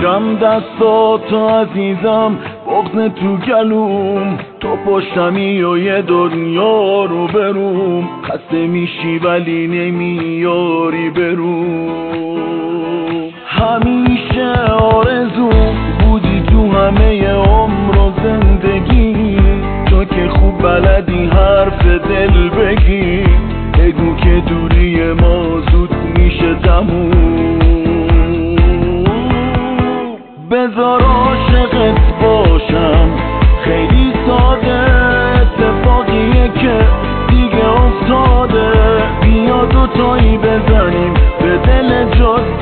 میگیرم دستاتو عزیزم، بغض تو گلوم، تو پشتمی و یه دنیا رو بروم. خسته میشی ولی نمیاری بروم. همیشه آرزوم بودی تو همه عمر و زندگی، تو که خوب بلدی حرف دل بگی. بگو که دوری ما زود میشه تموم. بذار عاشقت باشم، خیلی ساده، اتفاقیه که دیگه افتاده. بیا دوتایی بزنیم به دل جاده.